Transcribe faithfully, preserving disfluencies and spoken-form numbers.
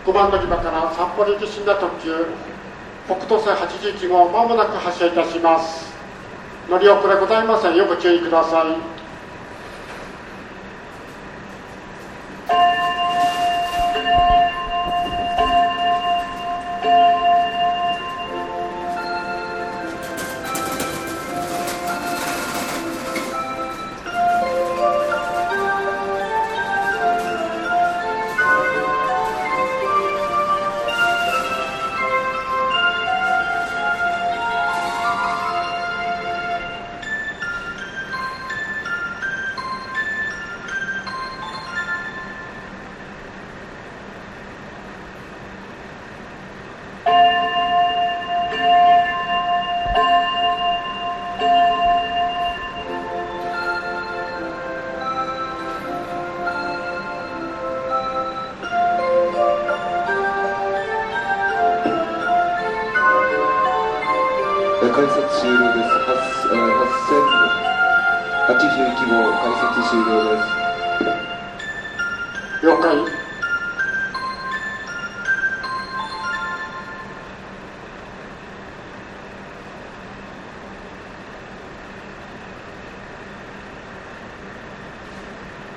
ごばん乗り場から札幌行き寝台特急北東線はちじゅういち号、まもなく発車いたします。乗り遅れございません。よく注意ください。 改札終了です。はっせんはちじゅういち号改札終了です。 了解。